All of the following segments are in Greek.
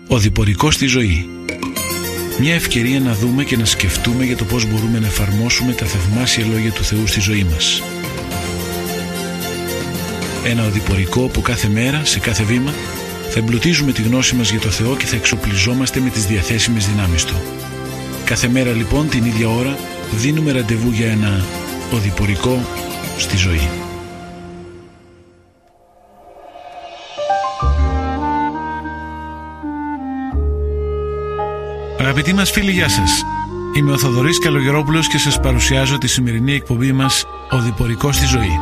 Οδηπορικό στη ζωή. Μια ευκαιρία να δούμε και να σκεφτούμε για το πώς μπορούμε να εφαρμόσουμε τα θαυμάσια λόγια του Θεού στη ζωή μας. Ένα οδηπορικό που κάθε μέρα, σε κάθε βήμα, θα εμπλουτίζουμε τη γνώση μας για το Θεό και θα εξοπλιζόμαστε με τις διαθέσιμες δυνάμεις Του. Κάθε μέρα λοιπόν την ίδια ώρα δίνουμε ραντεβού για ένα οδηπορικό στη ζωή. Αγαπητοί μας φίλοι, γεια σας. Είμαι ο Θοδωρής Καλογερόπουλος και σας παρουσιάζω τη σημερινή εκπομπή μας «Οδηπορικό στη ζωή».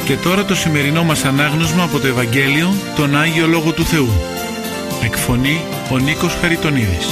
Και τώρα το σημερινό μας ανάγνωσμα από το Ευαγγέλιο, τον Άγιο Λόγο του Θεού. Εκφωνεί ο Νίκος Χαριτονίδης.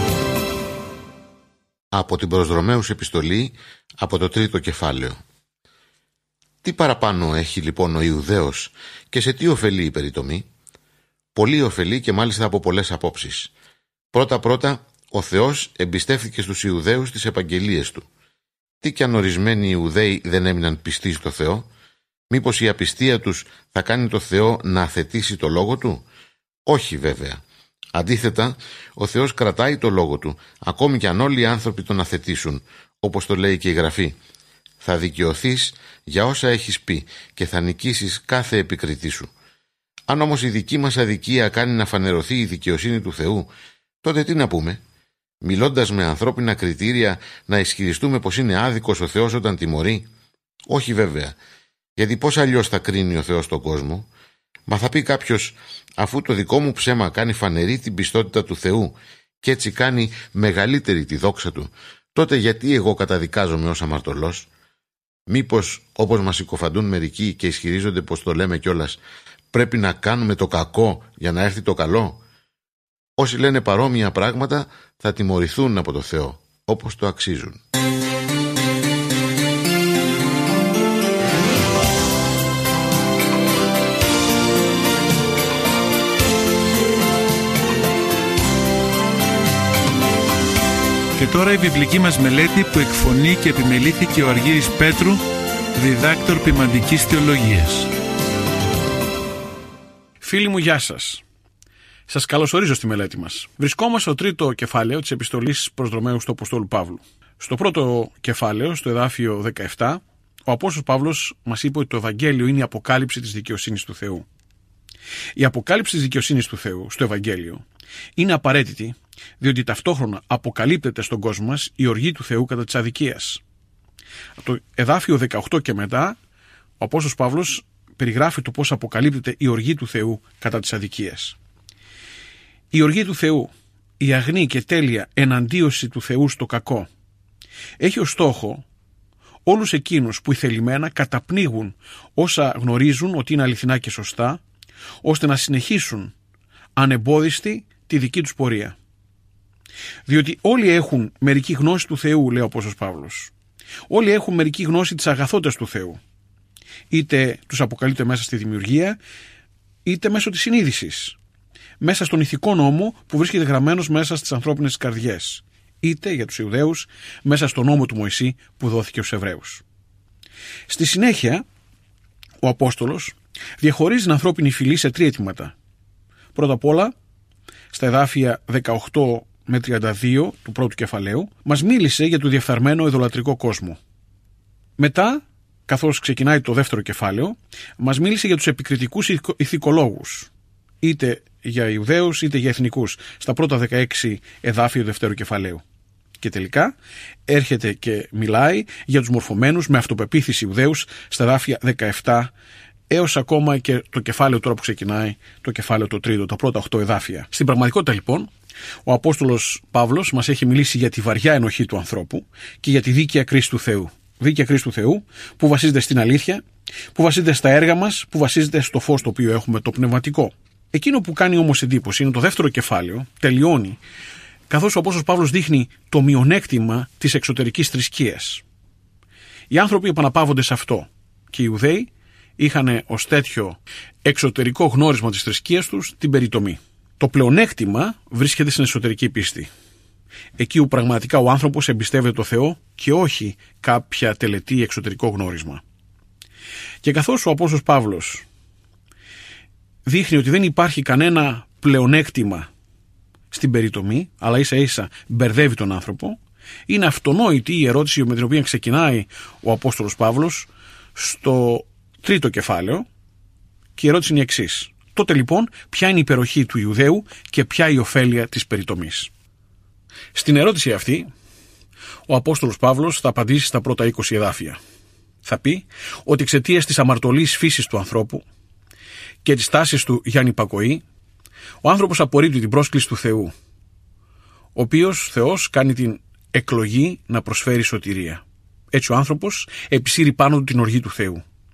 Από την προς Ρωμαίους επιστολή, από το 3ο κεφάλαιο. Τι παραπάνω έχει λοιπόν ο Ιουδαίος και σε τι ωφελεί η περιτομή? Πολύ ωφελεί και μάλιστα από πολλές απόψεις. Πρώτα, ο Θεός εμπιστεύθηκε στους Ιουδαίους τις επαγγελίες του. Τι κι αν ορισμένοι Ιουδαίοι δεν έμειναν πιστοί στο Θεό? Μήπως η απιστία τους θα κάνει το Θεό να αθετήσει το λόγο του? Όχι βέβαια. Αντίθετα, ο Θεός κρατάει το λόγο του, ακόμη κι αν όλοι οι άνθρωποι τον αθετήσουν, όπως το λέει και η Γραφή. Θα δικαιωθείς για όσα έχεις πει και θα νικήσεις κάθε επικριτή σου. Αν όμως η δική μας αδικία κάνει να φανερωθεί η δικαιοσύνη του Θεού, τότε τι να πούμε? Μιλώντας με ανθρώπινα κριτήρια, να ισχυριστούμε πως είναι άδικος ο Θεός όταν τιμωρεί? Όχι βέβαια. Γιατί πώς αλλιώς θα κρίνει ο Θεός τον κόσμο? Μα θα πει κάποιος, αφού το δικό μου ψέμα κάνει φανερή την πιστότητα του Θεού και έτσι κάνει μεγαλύτερη τη δόξα του, τότε γιατί εγώ καταδικάζομαι ως αμαρτωλός? Μήπως, όπως μας συκοφαντούν μερικοί και ισχυρίζονται πως το λέμε κιόλας, πρέπει να κάνουμε το κακό για να έρθει το καλό? Όσοι λένε παρόμοια πράγματα θα τιμωρηθούν από το Θεό, όπως το αξίζουν. Και τώρα η βιβλική μας μελέτη που εκφωνεί και επιμελήθηκε ο Αργύρης Πέτρου, διδάκτορ ποιμαντικής θεολογίας. Φίλοι μου, γεια σας. Σας καλωσορίζω στη μελέτη μας. Βρισκόμαστε στο τρίτο κεφάλαιο της επιστολής προς Ρωμαίους του Αποστόλου Παύλου. Στο πρώτο κεφάλαιο, στο εδάφιο 17, ο Απόστολος Παύλος μας είπε ότι το Ευαγγέλιο είναι η αποκάλυψη της δικαιοσύνης του Θεού. Η αποκάλυψη της δικαιοσύνης του Θεού στο Ευαγγέλιο είναι απαραίτητη, διότι ταυτόχρονα αποκαλύπτεται στον κόσμο μας η οργή του Θεού κατά της αδικίας. Από το εδάφιο 18 και μετά, ο Απόστολος Παύλος περιγράφει το πώς αποκαλύπτεται η οργή του Θεού κατά της αδικίας. Η οργή του Θεού, η αγνή και τέλεια εναντίωση του Θεού στο κακό, έχει ως στόχο όλους εκείνους που ηθελημένα καταπνίγουν όσα γνωρίζουν ότι είναι αληθινά και σωστά, ώστε να συνεχίσουν ανεμπόδιστοι τη δική τους πορεία. Διότι όλοι έχουν μερική γνώση του Θεού, λέει ο Απόστολος Παύλος. Όλοι έχουν μερική γνώση της αγαθότητας του Θεού. Είτε τους αποκαλείται μέσα στη δημιουργία, είτε μέσω της συνείδησης. Μέσα στον ηθικό νόμο που βρίσκεται γραμμένος μέσα στις ανθρώπινες καρδιές. Είτε για τους Ιουδαίους, μέσα στον νόμο του Μωυσή που δόθηκε στους Εβραίους. Στη συνέχεια, ο Απόστολος διαχωρίζει την ανθρώπινη φυλή σε τρία αιτήματα. Πρώτα απ' όλα, στα εδάφια 18 με 32 του πρώτου κεφαλαίου, μας μίλησε για το διεφθαρμένο ειδωλατρικό κόσμο. Μετά, καθώς ξεκινάει το δεύτερο κεφάλαιο, μας μίλησε για τους επικριτικούς ηθικολόγους, είτε για Ιουδαίους είτε για εθνικούς, στα πρώτα 16 εδάφια του δεύτερου κεφαλαίου. Και τελικά έρχεται και μιλάει για τους μορφωμένους με αυτοπεποίθηση Ιουδαίους στα εδάφια 17 έως ακόμα και το κεφάλαιο τώρα που ξεκινάει, το κεφάλαιο το τρίτο, τα πρώτα 8 εδάφια. Στην πραγματικότητα λοιπόν, ο Απόστολος Παύλος μας έχει μιλήσει για τη βαριά ενοχή του ανθρώπου και για τη δίκαια κρίση του Θεού. Δίκαια κρίση του Θεού που βασίζεται στην αλήθεια, που βασίζεται στα έργα μας, που βασίζεται στο φως το οποίο έχουμε, το πνευματικό. Εκείνο που κάνει όμως εντύπωση είναι το δεύτερο κεφάλαιο, τελειώνει, καθώς ο Απόστολος Παύλος δείχνει το μειονέκτημα της εξωτερικής θρησκείας. Οι άνθρωποι επαναπαύονται σε αυτό και οι Ιουδαίοι είχαν ως τέτοιο εξωτερικό γνώρισμα της θρησκείας τους την περιτομή. Το πλεονέκτημα βρίσκεται στην εσωτερική πίστη. Εκεί où πραγματικά ο άνθρωπος εμπιστεύεται το Θεό και όχι κάποια τελετή εξωτερικό γνώρισμα. Και καθώς ο Απόστολος Παύλος δείχνει ότι δεν υπάρχει κανένα πλεονέκτημα στην περιτομή, αλλά ίσα ίσα μπερδεύει τον άνθρωπο, είναι αυτονόητη η ερώτηση με την οποία ξεκινάει ο Απόστολος Παύλος στο τρίτο κεφάλαιο, και η ερώτηση είναι η εξής. Τότε λοιπόν, ποια είναι η υπεροχή του Ιουδαίου και ποια η ωφέλεια της περιτομής? Στην ερώτηση αυτή, ο Απόστολος Παύλος θα απαντήσει στα πρώτα 20 εδάφια. Θα πει ότι εξαιτίας της αμαρτωλής φύσης του ανθρώπου και της τάσης του για ανυπακοή, ο άνθρωπος απορρίπτει την πρόσκληση του Θεού, ο οποίος Θεός κάνει την εκλογή να προσφέρει σωτηρία. Έτσι ο άνθρωπος επισύρει πάνω του την οργή του Θεού.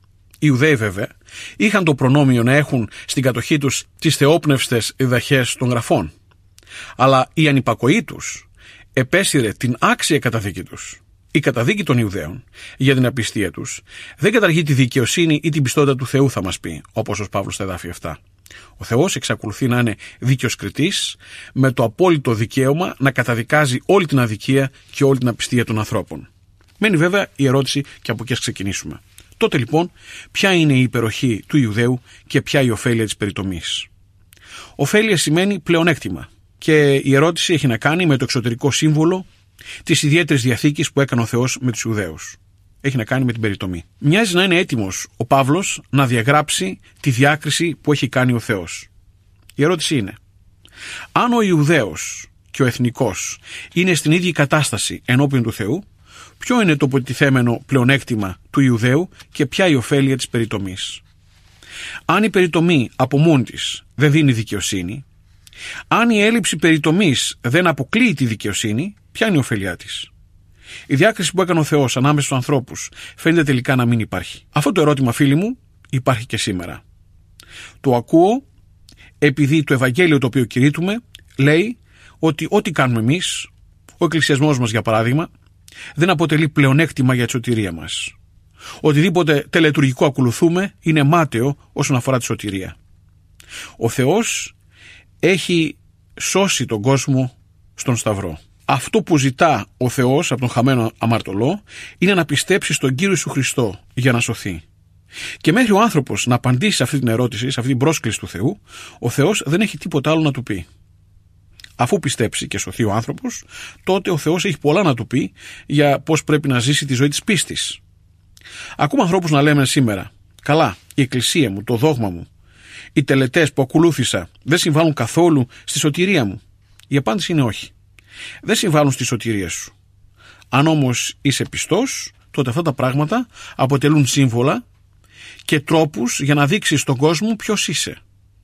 Ιουδαίοι βέβαια είχαν το προνόμιο να έχουν στην κατοχή τους τις θεόπνευστες διδαχές των γραφών. Αλλά η ανυπακοή τους επέσυρε την άξια καταδίκη τους. Η καταδίκη των Ιουδαίων για την απιστία τους δεν καταργεί τη δικαιοσύνη ή την πιστότητα του Θεού, θα μας πει ο Απόστολος Παύλος στα εδάφια αυτά. Ο Θεός εξακολουθεί να είναι δίκαιος κριτής, με το απόλυτο δικαίωμα να καταδικάζει όλη την αδικία και όλη την απιστία των ανθρώπων. Μένει βέβαια η ερώτηση, και από εκεί ας ξεκινήσουμε. Τότε λοιπόν, ποια είναι η υπεροχή του Ιουδαίου και ποια η ωφέλεια της περιτομής? Ωφέλεια σημαίνει πλεονέκτημα, και η ερώτηση έχει να κάνει με το εξωτερικό σύμβολο της ιδιαίτερης διαθήκης που έκανε ο Θεός με τους Ιουδαίους. Έχει να κάνει με την περιτομή. Μοιάζει να είναι έτοιμος ο Παύλος να διαγράψει τη διάκριση που έχει κάνει ο Θεός. Η ερώτηση είναι, αν ο Ιουδαίος και ο εθνικός είναι στην ίδια κατάσταση ενώπιον του Θεού, ποιο είναι το υποτιθέμενο πλεονέκτημα του Ιουδαίου και ποια η ωφέλεια της περιτομής? Αν η περιτομή από μόνη της δεν δίνει δικαιοσύνη, αν η έλλειψη περιτομής δεν αποκλείει τη δικαιοσύνη, ποια είναι η ωφέλειά της? Η διάκριση που έκανε ο Θεός ανάμεσα στους ανθρώπους φαίνεται τελικά να μην υπάρχει. Αυτό το ερώτημα, φίλοι μου, υπάρχει και σήμερα. Το ακούω επειδή το Ευαγγέλιο το οποίο κηρύττουμε λέει ότι ό,τι κάνουμε εμείς, ο εκκλησιασμός μας για παράδειγμα, δεν αποτελεί πλεονέκτημα για τη σωτηρία μας. Οτιδήποτε τελετουργικό ακολουθούμε είναι μάταιο όσον αφορά τη σωτηρία. Ο Θεός έχει σώσει τον κόσμο στον Σταυρό. Αυτό που ζητά ο Θεός από τον χαμένο αμαρτωλό είναι να πιστέψει στον Κύριο Ιησού Χριστό για να σωθεί. Και μέχρι ο άνθρωπος να απαντήσει σε αυτή την ερώτηση, σε αυτή την πρόσκληση του Θεού, ο Θεός δεν έχει τίποτα άλλο να του πει. Αφού πιστέψει και σωθεί ο άνθρωπος, τότε ο Θεός έχει πολλά να του πει για πώς πρέπει να ζήσει τη ζωή της πίστης. Ακούμε ανθρώπους να λέμε σήμερα, καλά, η εκκλησία μου, το δόγμα μου, οι τελετές που ακολούθησα δεν συμβάλλουν καθόλου στη σωτηρία μου. Η απάντηση είναι όχι. Δεν συμβάλλουν στη σωτηρία σου. Αν όμως είσαι πιστός, τότε αυτά τα πράγματα αποτελούν σύμβολα και τρόπους για να δείξεις στον κόσμο ποιος είσαι.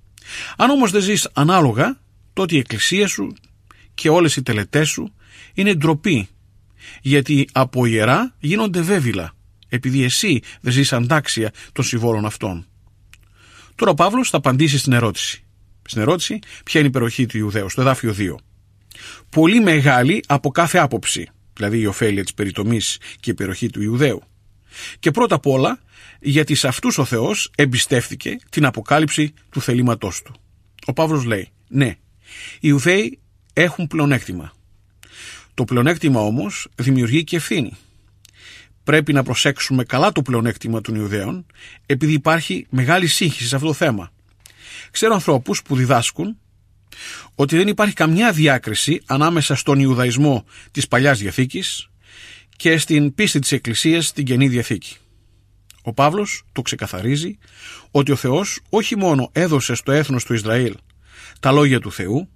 Αν όμως δεν ζεις ανάλογα, τότε η εκκλησία σου και όλες οι τελετές σου είναι ντροπή, γιατί από ιερά γίνονται βέβυλα, επειδή εσύ δεν ζεις αντάξια των συμβόλων αυτών. Τώρα ο Παύλος θα απαντήσει στην ερώτηση. Στην ερώτηση, ποια είναι η υπεροχή του Ιουδαίου, στο εδάφιο 2. Πολύ μεγάλη από κάθε άποψη, δηλαδή η ωφέλεια της περιτομής και η υπεροχή του Ιουδαίου. Και πρώτα απ' όλα, γιατί σε αυτούς ο Θεός εμπιστεύτηκε την αποκάλυψη του θελήματός του. Ο Παύλος λέει, ναι, οι Ιουδαίοι έχουν πλεονέκτημα. Το πλεονέκτημα όμως δημιουργεί και ευθύνη. Πρέπει να προσέξουμε καλά το πλεονέκτημα των Ιουδαίων, επειδή υπάρχει μεγάλη σύγχυση σε αυτό το θέμα. Ξέρω ανθρώπους που διδάσκουν ότι δεν υπάρχει καμιά διάκριση ανάμεσα στον Ιουδαϊσμό της Παλιάς Διαθήκης και στην πίστη της Εκκλησίας στην Καινή Διαθήκη. Ο Παύλος το ξεκαθαρίζει ότι ο Θεός όχι μόνο έδωσε στο έθνος του Ισραήλ τα λόγια του Θεού,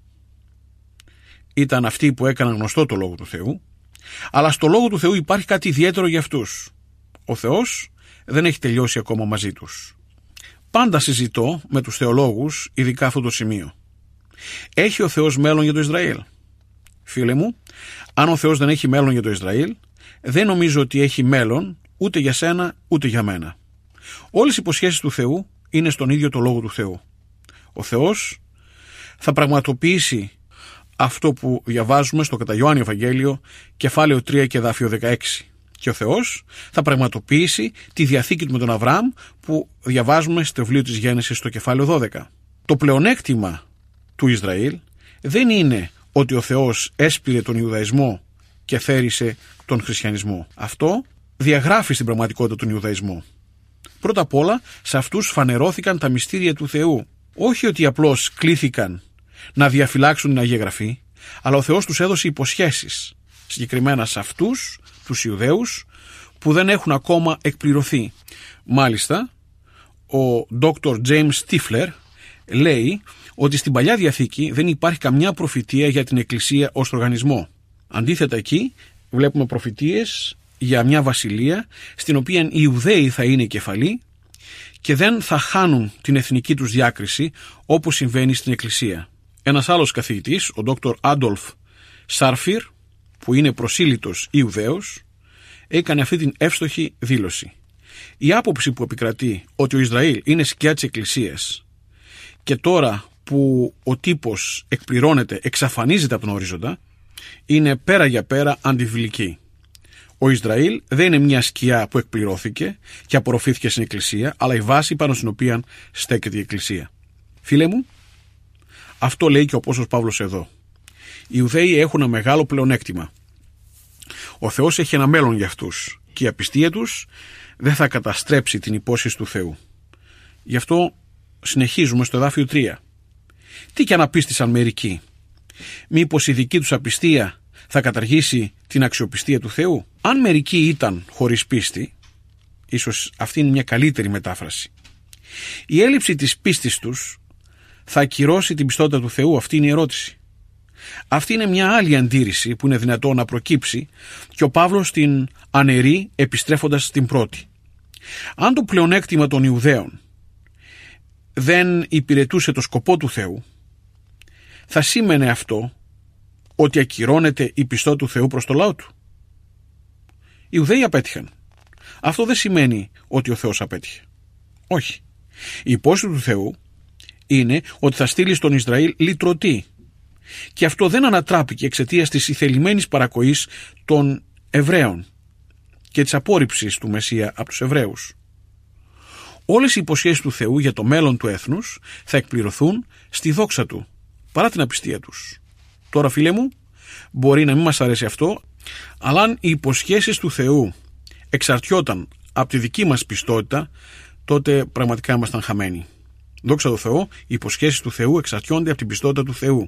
ήταν αυτοί που έκαναν γνωστό το Λόγο του Θεού, αλλά στο Λόγο του Θεού υπάρχει κάτι ιδιαίτερο για αυτούς. Ο Θεός δεν έχει τελειώσει ακόμα μαζί τους. Πάντα συζητώ με τους θεολόγους, ειδικά αυτό το σημείο. Έχει ο Θεός μέλλον για το Ισραήλ? Φίλε μου, αν ο Θεός δεν έχει μέλλον για το Ισραήλ, δεν νομίζω ότι έχει μέλλον ούτε για σένα ούτε για μένα. Όλες οι υποσχέσεις του Θεού είναι στον ίδιο το Λόγο του Θεού. Ο Θεός θα πραγματοποιήσει αυτό που διαβάζουμε στο κατά Ιωάννη Ευαγγέλιο, κεφάλαιο 3 και εδάφιο 16. Και ο Θεός θα πραγματοποιήσει τη διαθήκη του με τον Αβραάμ που διαβάζουμε στο βιβλίο της Γένεσης στο κεφάλαιο 12. Το πλεονέκτημα του Ισραήλ δεν είναι ότι ο Θεός έσπηρε τον Ιουδαϊσμό και θέρισε τον χριστιανισμό. Αυτό διαγράφει στην πραγματικότητα τον Ιουδαϊσμό. Πρώτα απ' όλα, σε αυτούς φανερώθηκαν τα μυστήρια του Θεού. Όχι ότι απλώς κλήθηκαν να διαφυλάξουν την Αγία Γραφή, αλλά ο Θεός τους έδωσε υποσχέσεις, συγκεκριμένα σε αυτούς τους Ιουδαίους που δεν έχουν ακόμα εκπληρωθεί. Μάλιστα, ο Dr. James Stifler λέει ότι στην Παλιά Διαθήκη δεν υπάρχει καμιά προφητεία για την Εκκλησία ως οργανισμό. Αντίθετα, εκεί βλέπουμε προφητείες για μια βασιλεία στην οποία οι Ιουδαίοι θα είναι η κεφαλή και δεν θα χάνουν την εθνική τους διάκριση όπως συμβαίνει στην Εκκλησία. Ένας άλλος καθηγητής, ο Dr. Adolf Scharfir, που είναι προσήλυτος Ιουδαίος, έκανε αυτή την εύστοχη δήλωση. Η άποψη που επικρατεί ότι ο Ισραήλ είναι σκιά της Εκκλησίας και τώρα που ο τύπος εκπληρώνεται, εξαφανίζεται από τον ορίζοντα, είναι πέρα για πέρα αντιβιβλική. Ο Ισραήλ δεν είναι μια σκιά που εκπληρώθηκε και απορροφήθηκε στην Εκκλησία, αλλά η βάση πάνω στην οποία στέκεται η Εκκλησία. Φίλε μου, αυτό λέει και ο Απόστολος Παύλος εδώ. Οι Ιουδαίοι έχουν ένα μεγάλο πλεονέκτημα. Ο Θεός έχει ένα μέλλον για αυτούς και η απιστία τους δεν θα καταστρέψει την υπόσχεση του Θεού. Γι' αυτό συνεχίζουμε στο εδάφιο 3. Τι κι αν απίστησαν μερικοί? Μήπως η δική τους απιστία θα καταργήσει την αξιοπιστία του Θεού? Αν μερικοί ήταν χωρίς πίστη, ίσως αυτή είναι μια καλύτερη μετάφραση, η έλλειψη της πίστης τους θα ακυρώσει την πιστότητα του Θεού? Αυτή είναι η ερώτηση. Αυτή είναι μια άλλη αντίρρηση που είναι δυνατό να προκύψει και ο Παύλος την αναιρεί επιστρέφοντας στην πρώτη. Αν το πλεονέκτημα των Ιουδαίων δεν υπηρετούσε το σκοπό του Θεού, θα σήμαινε αυτό ότι ακυρώνεται η πιστότητα του Θεού προς το λαό του. Οι Ιουδαίοι απέτυχαν. Αυτό δεν σημαίνει ότι ο Θεός απέτυχε. Όχι. Η υπόσχεση του Θεού είναι ότι θα στείλει στον Ισραήλ λυτρωτή. Και αυτό δεν ανατράπηκε εξαιτίας της ηθελημένης παρακοής των Εβραίων και της απόρριψης του Μεσσία από τους Εβραίους. Όλες οι υποσχέσεις του Θεού για το μέλλον του έθνους θα εκπληρωθούν στη δόξα του, παρά την απιστία τους. Τώρα, φίλε μου, μπορεί να μην μας αρέσει αυτό, αλλά αν οι υποσχέσεις του Θεού εξαρτιόταν από τη δική μας πιστότητα, τότε πραγματικά ήμασταν χαμένοι. Δόξα τω Θεώ, οι υποσχέσεις του Θεού εξαρτιόνται από την πιστότητα του Θεού.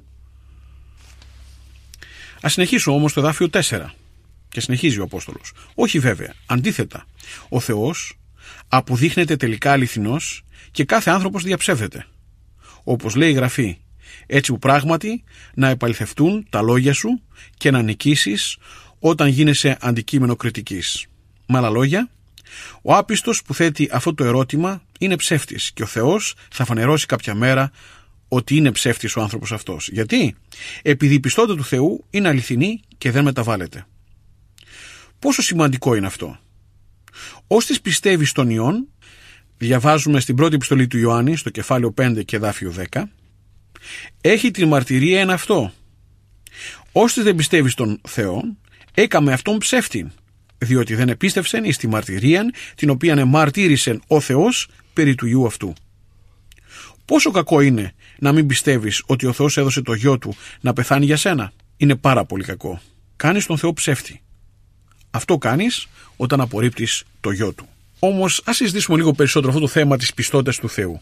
Ας συνεχίσω όμως το εδάφιο 4. Και συνεχίζει ο Απόστολος. Όχι βέβαια, αντίθετα, ο Θεός αποδείχνεται τελικά αληθινός και κάθε άνθρωπος διαψεύδεται. Όπως λέει η Γραφή, έτσι που πράγματι να επαληθευτούν τα λόγια σου και να νικήσεις όταν γίνεσαι αντικείμενο κριτικής. Με άλλα λόγια, ο άπιστος που θέτει αυτό το ερώτημα είναι ψεύτης και ο Θεός θα φανερώσει κάποια μέρα ότι είναι ψεύτης ο άνθρωπος αυτός. Γιατί? Επειδή η πιστότητα του Θεού είναι αληθινή και δεν μεταβάλλεται. Πόσο σημαντικό είναι αυτό? Όστις πιστεύει στον Υιόν, διαβάζουμε στην πρώτη επιστολή του Ιωάννη, στο κεφάλαιο 5 και εδάφιο 10, έχει την μαρτυρία εν αυτό. Όστις δεν πιστεύει στον Θεό, έκαμε αυτόν ψεύτην, διότι δεν επίστευσεν εις τη μαρτυρίαν την οποία εμαρτύρησεν ο Θεός περί του Υιού αυτού. Πόσο κακό είναι να μην πιστεύεις ότι ο Θεός έδωσε το γιο του να πεθάνει για σένα? Είναι πάρα πολύ κακό. Κάνεις τον Θεό ψεύτη. Αυτό κάνεις όταν απορρίπτεις το γιο του. Όμως ας συζητήσουμε λίγο περισσότερο αυτό το θέμα της πιστότητας του Θεού.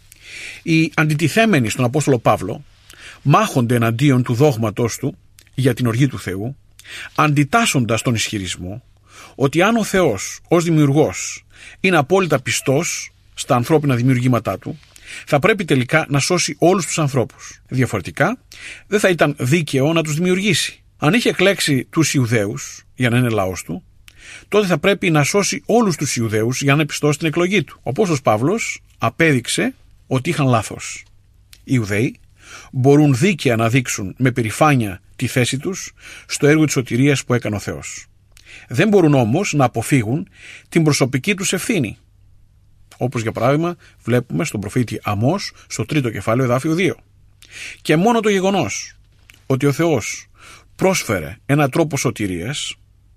Οι αντιτιθέμενοι στον Απόστολο Παύλο μάχονται εναντίον του δόγματός του για την οργή του Θεού, αντιτάσσοντας τον ισχυρισμό ότι αν ο Θεός ως δημιουργός είναι απόλυτα πιστός στα ανθρώπινα δημιουργήματά του, θα πρέπει τελικά να σώσει όλους τους ανθρώπους. Διαφορετικά, δεν θα ήταν δίκαιο να τους δημιουργήσει. Αν είχε εκλέξει τους Ιουδαίους για να είναι λαός του, τότε θα πρέπει να σώσει όλους τους Ιουδαίους για να είναι πιστός στην εκλογή του. Ο Απόστολος Παύλος απέδειξε ότι είχαν λάθος. Οι Ιουδαίοι μπορούν δίκαια να δείξουν με περηφάνεια τη θέση τους στο έργο της σωτηρίας που έκανε ο Θεός. Δεν μπορούν όμως να αποφύγουν την προσωπική τους ευθύνη. Όπως για παράδειγμα βλέπουμε στον προφήτη Αμώς στο 3ο κεφάλαιο εδάφιο 2. Και μόνο το γεγονός ότι ο Θεός πρόσφερε ένα τρόπο σωτηρίας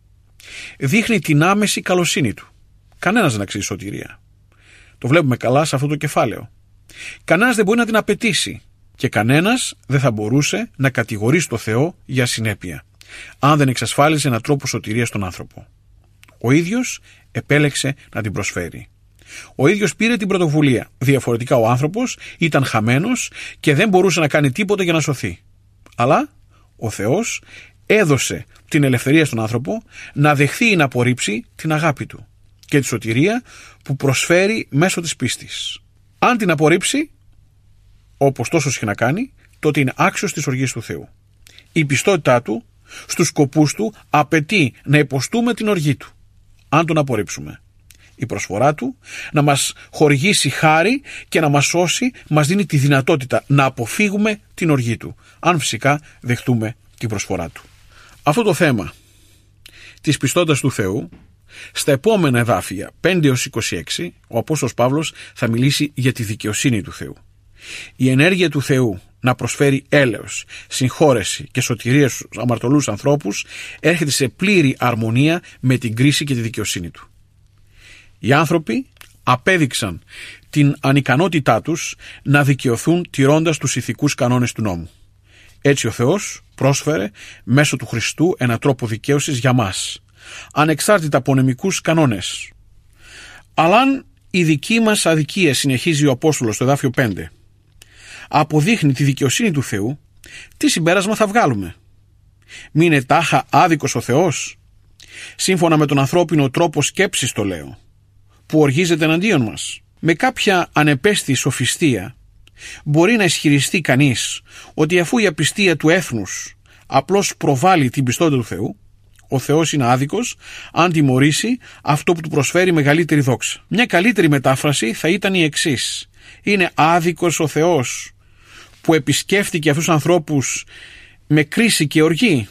δείχνει την άμεση καλοσύνη του. Κανένας δεν αξίζει σωτηρία. Το βλέπουμε καλά σε αυτό το κεφάλαιο. Κανένας δεν μπορεί να την απαιτήσει και κανένας δεν θα μπορούσε να κατηγορήσει το Θεό για συνέπεια, αν δεν εξασφάλιζε έναν τρόπο σωτηρίας στον άνθρωπο. Ο ίδιος επέλεξε να την προσφέρει. Ο ίδιος πήρε την πρωτοβουλία. Διαφορετικά ο άνθρωπος ήταν χαμένος και δεν μπορούσε να κάνει τίποτα για να σωθεί. Αλλά ο Θεός έδωσε την ελευθερία στον άνθρωπο να δεχθεί ή να απορρίψει την αγάπη του και τη σωτηρία που προσφέρει μέσω της πίστης. Αν την απορρίψει, όπως τόσο συχνά κάνει, τότε είναι άξιος της οργής του Θεού. Η πιστότητά του στους σκοπούς του απαιτεί να υποστούμε την οργή του, αν τον απορρίψουμε. Η προσφορά του να μας χορηγήσει χάρη και να μας σώσει μας δίνει τη δυνατότητα να αποφύγουμε την οργή του, αν φυσικά δεχτούμε την προσφορά του. Αυτό το θέμα της πιστότητας του Θεού Στα επόμενα εδάφια 5-26 ο Απόστολος Παύλος θα μιλήσει για τη δικαιοσύνη του Θεού. Η ενέργεια του Θεού να προσφέρει έλεος, συγχώρεση και σωτηρία στους αμαρτωλούς ανθρώπους έρχεται σε πλήρη αρμονία με την κρίση και τη δικαιοσύνη του. Οι άνθρωποι απέδειξαν την ανικανότητά τους να δικαιωθούν τηρώντας τους ηθικούς κανόνες του νόμου. Έτσι ο Θεός πρόσφερε μέσω του Χριστού έναν τρόπο δικαίωσης για μας, ανεξάρτητα από νομικούς κανόνες. Αλλά αν η δική μας αδικία, συνεχίζει ο Απόστολος στο εδάφιο 5, αποδείχνει τη δικαιοσύνη του Θεού, τι συμπέρασμα θα βγάλουμε? Μη είναι τάχα άδικος ο Θεός? Σύμφωνα με τον ανθρώπινο τρόπο σκέψης το λέω, που οργίζεται εναντίον μας. Με κάποια ανεπαίσθητη σοφιστία μπορεί να ισχυριστεί κανείς ότι αφού η απιστία του έθνους απλώς προβάλλει την πιστότητα του Θεού, ο Θεός είναι άδικος αν τιμωρήσει αυτό που του προσφέρει μεγαλύτερη δόξα. Μια καλύτερη μετάφραση θα ήταν η εξής: είναι άδικος ο Θεός που επισκέφτηκε αυτούς τους ανθρώπους με κρίση και οργή?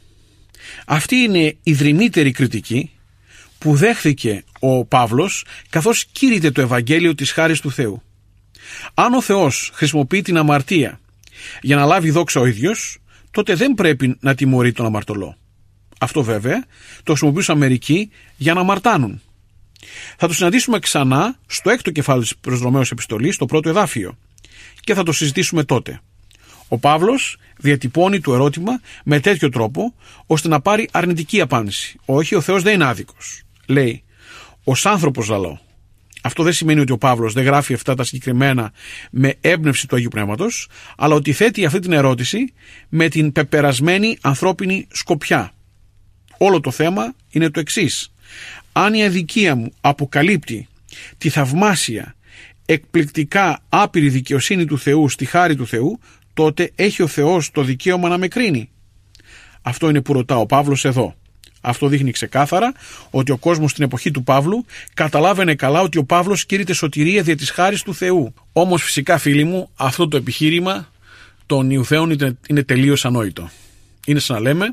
Αυτή είναι η δρυμύτερη κριτική που δέχθηκε ο Παύλος καθώς κήρυτε το Ευαγγέλιο της χάρης του Θεού. Αν ο Θεός χρησιμοποιεί την αμαρτία για να λάβει δόξα ο ίδιος, τότε δεν πρέπει να τιμωρεί τον αμαρτωλό. Αυτό βέβαια το χρησιμοποιούσαν μερικοί για να αμαρτάνουν. Θα το συναντήσουμε ξανά στο 6ο κεφάλαιο της προς Ρωμαίους επιστολής, στο πρώτο εδάφιο, και θα το συζητήσουμε τότε. Ο Παύλος διατυπώνει το ερώτημα με τέτοιο τρόπο ώστε να πάρει αρνητική απάντηση. Όχι, ο Θεός δεν είναι άδικος. Λέει, ως άνθρωπος λαλώ. Αυτό δεν σημαίνει ότι ο Παύλος δεν γράφει αυτά τα συγκεκριμένα με έμπνευση του Αγίου Πνεύματος, αλλά ότι θέτει αυτή την ερώτηση με την πεπερασμένη ανθρώπινη σκοπιά. Όλο το θέμα είναι το εξής: αν η αδικία μου αποκαλύπτει τη θαυμάσια, εκπληκτικά άπειρη δικαιοσύνη του Θεού στη χάρη του Θεού, τότε έχει ο Θεός το δικαίωμα να με κρίνει? Αυτό είναι που ρωτά ο Παύλος εδώ. Αυτό δείχνει ξεκάθαρα ότι ο κόσμος στην εποχή του Παύλου καταλάβαινε καλά ότι ο Παύλος κήρυτε σωτηρία δια της χάρης του Θεού. Όμως φυσικά, φίλοι μου, αυτό το επιχείρημα των Ιουδαίων είναι τελείως ανόητο. Είναι σαν να λέμε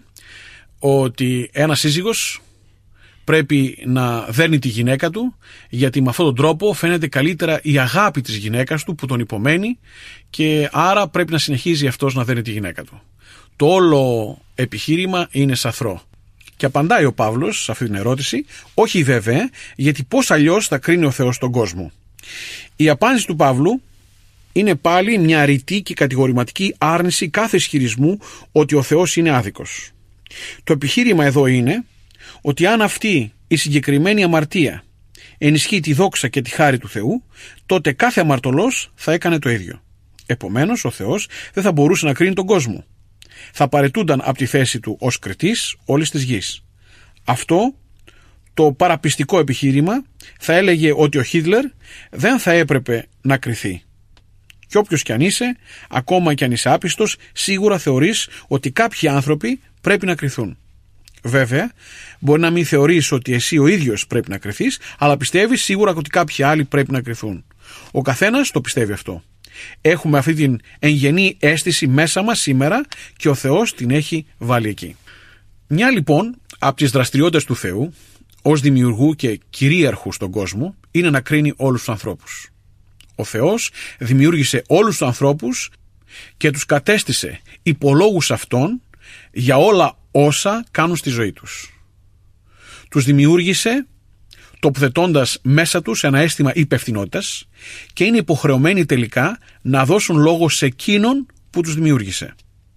ότι ένας σύζυγος πρέπει να δέρνει τη γυναίκα του, γιατί με αυτόν τον τρόπο φαίνεται καλύτερα η αγάπη της γυναίκας του που τον υπομένει, και άρα πρέπει να συνεχίζει αυτός να δέρνει τη γυναίκα του. Το όλο επιχείρημα είναι σαθρό. Και απαντάει ο Παύλος σε αυτή την ερώτηση, όχι βέβαια, γιατί πώς αλλιώς θα κρίνει ο Θεός τον κόσμο. Η απάντηση του Παύλου είναι πάλι μια ρητή και κατηγορηματική άρνηση κάθε ισχυρισμού ότι ο Θεός είναι άδικος. Το επιχείρημα εδώ είναι ότι αν αυτή η συγκεκριμένη αμαρτία ενισχύει τη δόξα και τη χάρη του Θεού, τότε κάθε αμαρτωλός θα έκανε το ίδιο. Επομένως, ο Θεός δεν θα μπορούσε να κρίνει τον κόσμο. Θα παραιτούνταν από τη θέση του ως κριτής όλης της γης. Αυτό το παραπιστικό επιχείρημα θα έλεγε ότι ο Χίτλερ δεν θα έπρεπε να κριθεί. Και όποιος κι αν είσαι, ακόμα κι αν είσαι άπιστος, σίγουρα θεωρείς ότι κάποιοι άνθρωποι πρέπει να κριθούν. Βέβαια, μπορεί να μην θεωρείς ότι εσύ ο ίδιος πρέπει να κριθείς, αλλά πιστεύεις σίγουρα ότι κάποιοι άλλοι πρέπει να κριθούν. Ο καθένας το πιστεύει αυτό. Έχουμε αυτή την εγγενή αίσθηση μέσα μας σήμερα και ο Θεός την έχει βάλει εκεί. Μια λοιπόν από τις δραστηριότητες του Θεού ως δημιουργού και κυρίαρχου στον κόσμο είναι να κρίνει όλους τους ανθρώπους. Ο Θεός δημιούργησε όλους τους ανθρώπους και τους κατέστησε υπολόγους αυτών για όλα όσα κάνουν στη ζωή τους. Τους δημιούργησε τοποθετώντας μέσα τους ένα αίσθημα υπευθυνότητας και είναι υποχρεωμένοι τελικά να δώσουν λόγο σε εκείνον που τους δημιούργησε.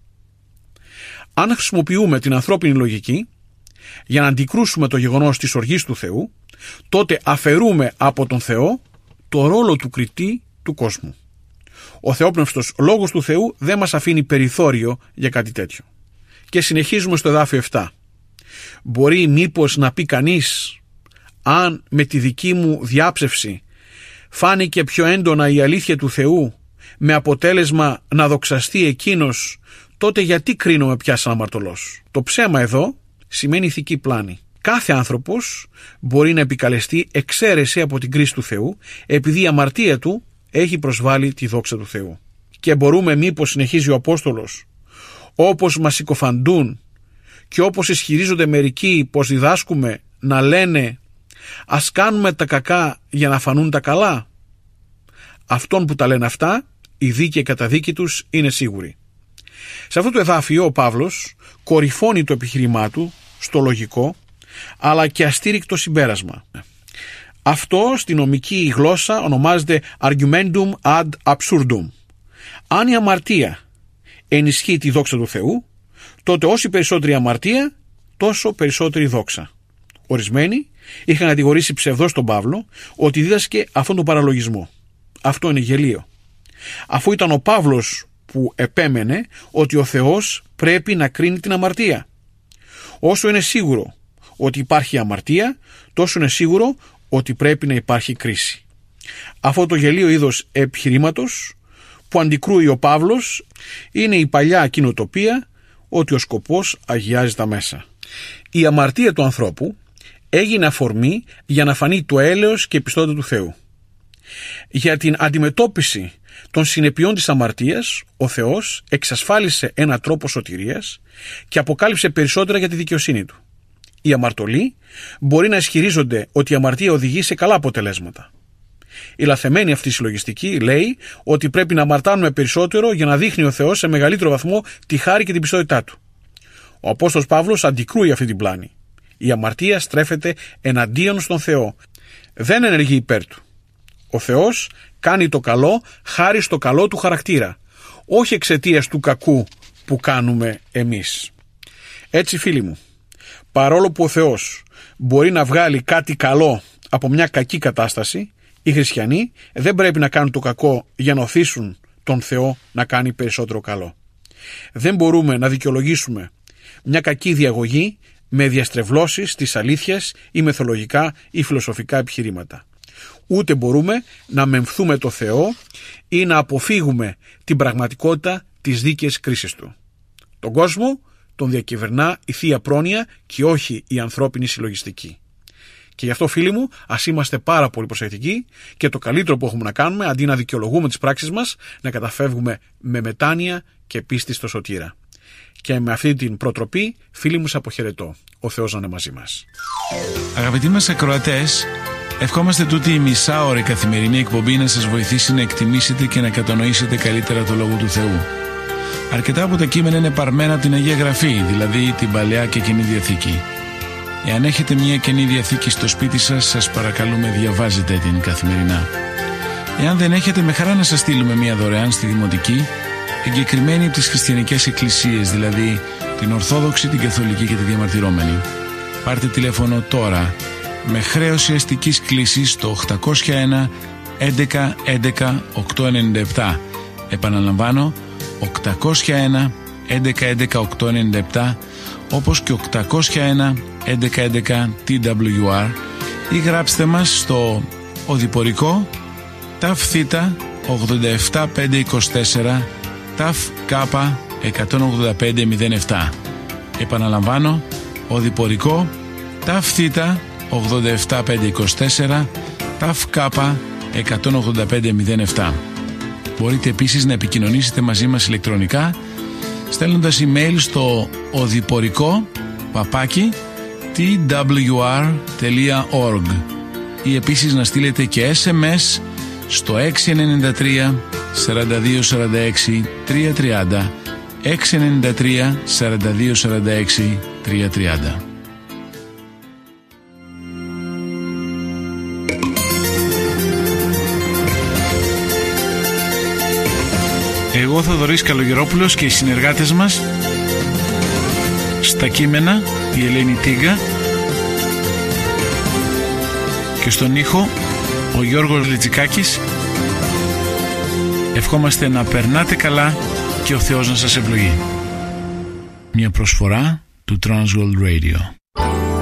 Αν χρησιμοποιούμε την ανθρώπινη λογική για να αντικρούσουμε το γεγονός της οργής του Θεού, τότε αφαιρούμε από τον Θεό το ρόλο του κριτή του κόσμου. Ο θεόπνευστος λόγος του Θεού δεν μας αφήνει περιθώριο για κάτι τέτοιο. Και συνεχίζουμε στο εδάφιο 7. Μπορεί μήπως να πει κανείς, αν με τη δική μου διάψευση φάνηκε πιο έντονα η αλήθεια του Θεού, με αποτέλεσμα να δοξαστεί εκείνος, τότε γιατί κρίνομαι πια σαν αμαρτωλός? Το ψέμα εδώ σημαίνει ηθική πλάνη. Κάθε άνθρωπος μπορεί να επικαλεστεί εξαίρεση από την κρίση του Θεού, επειδή η αμαρτία του έχει προσβάλει τη δόξα του Θεού. Και μπορούμε μήπως, συνεχίζει ο Απόστολος, όπως μας συκοφαντούν και όπως ισχυρίζονται μερικοί πως διδάσκουμε, να λένε Ας κάνουμε τα κακά για να φανούν τα καλά. Αυτόν που τα λένε αυτά, η δίκη και καταδίκη τους είναι σίγουρη. Σε αυτό το εδάφιο ο Παύλος κορυφώνει το επιχείρημά του στο λογικό αλλά και αστήρικτο συμπέρασμα. Αυτό στη νομική γλώσσα ονομάζεται argumentum ad absurdum. Αν η αμαρτία ενισχύει τη δόξα του Θεού, τότε όση περισσότερη αμαρτία, τόσο περισσότερη δόξα. Ορισμένοι είχαν κατηγορήσει ψευδώς τον Παύλο ότι δίδασκε αυτόν τον παραλογισμό. Αυτό είναι γελίο. Αφού ήταν ο Παύλος που επέμενε ότι ο Θεός πρέπει να κρίνει την αμαρτία. Όσο είναι σίγουρο ότι υπάρχει αμαρτία, τόσο είναι σίγουρο ότι πρέπει να υπάρχει κρίση. Αυτό το γελίο είδος επιχειρήματος που αντικρούει ο Παύλος είναι η παλιά κοινοτοπία ότι ο σκοπός αγιάζει τα μέσα. Η αμαρτία του ανθρώπου έγινε αφορμή για να φανεί το έλεος και η πιστότητα του Θεού. Για την αντιμετώπιση των συνεπειών της αμαρτίας, ο Θεός εξασφάλισε έναν τρόπο σωτηρίας και αποκάλυψε περισσότερα για τη δικαιοσύνη του. Οι αμαρτωλοί μπορεί να ισχυρίζονται ότι η αμαρτία οδηγεί σε καλά αποτελέσματα. Η λαθεμένη αυτή συλλογιστική λέει ότι πρέπει να αμαρτάνουμε περισσότερο για να δείχνει ο Θεός σε μεγαλύτερο βαθμό τη χάρη και την πιστότητά του. Ο Απόστολος Παύλος αντικρούει αυτή την πλάνη. Η αμαρτία στρέφεται εναντίον στον Θεό. Δεν ενεργεί υπέρ του. Ο Θεός κάνει το καλό χάρη στο καλό του χαρακτήρα, όχι εξαιτίας του κακού που κάνουμε εμείς. Έτσι, φίλοι μου, παρόλο που ο Θεός μπορεί να βγάλει κάτι καλό από μια κακή κατάσταση, οι χριστιανοί δεν πρέπει να κάνουν το κακό για να οθήσουν τον Θεό να κάνει περισσότερο καλό. Δεν μπορούμε να δικαιολογήσουμε μια κακή διαγωγή με διαστρεβλώσεις της αλήθειας ή μεθολογικά ή φιλοσοφικά επιχειρήματα. Ούτε μπορούμε να μεμφθούμε το Θεό ή να αποφύγουμε την πραγματικότητα της δίκαιης κρίσης του. Τον κόσμο τον διακυβερνά η Θεία Πρόνοια και όχι η ανθρώπινη συλλογιστική. Και γι' αυτό, φίλοι μου, ας είμαστε πάρα πολύ προσεκτικοί και το καλύτερο που έχουμε να κάνουμε, αντί να δικαιολογούμε τις πράξεις μας, να καταφεύγουμε με μετάνοια και πίστη στο σωτήρα. Και με αυτή την προτροπή, φίλοι μου, σας αποχαιρετώ. Ο Θεός να είναι μαζί μας. Αγαπητοί μας ακροατές, ευχόμαστε τούτη η μισάωρη καθημερινή εκπομπή να σας βοηθήσει να εκτιμήσετε και να κατανοήσετε καλύτερα το Λόγο του Θεού. Αρκετά από τα κείμενα είναι παρμένα από την Αγία Γραφή, δηλαδή την Παλαιά και Καινή Διαθήκη. Εάν έχετε μια Καινή Διαθήκη στο σπίτι σας, σας παρακαλούμε διαβάζετε την καθημερινά. Εάν δεν έχετε, με χαρά να σας στείλουμε μια δωρεάν στη Δημοτική, εγκεκριμένη από τις χριστιανικές εκκλησίες, δηλαδή την Ορθόδοξη, την Καθολική και τη Διαμαρτυρόμενη. Πάρτε τηλέφωνο τώρα με χρέωση αστικής κλήσης στο 801 11 11 897. Επαναλαμβάνω, 801 11 11 897, όπως και 801 11 11 TWR, ή γράψτε μας στο οδηπορικό ΤΑΦ Θ 87524 ΤΑΦ Κ 18507. Επαναλαμβάνω, οδηπορικό ΤΑΦ Θ 87524 ΤΑΦ Κ 18507. Μπορείτε επίσης να επικοινωνήσετε μαζί μας ηλεκτρονικά στέλνοντας email στο οδηπορικό@twr.org ή επίσης να στείλετε και SMS στο 693 42 46 330, 693 42 46 330. Εγώ, Θοδωρής Καλογερόπουλος, και οι συνεργάτες μας στα κείμενα, η Ελένη Τίγκα, και στον ήχο ο Γιώργος Λιτζικάκης, ευχόμαστε να περνάτε καλά και ο Θεός να σας ευλογεί. Μια προσφορά του Transworld Radio.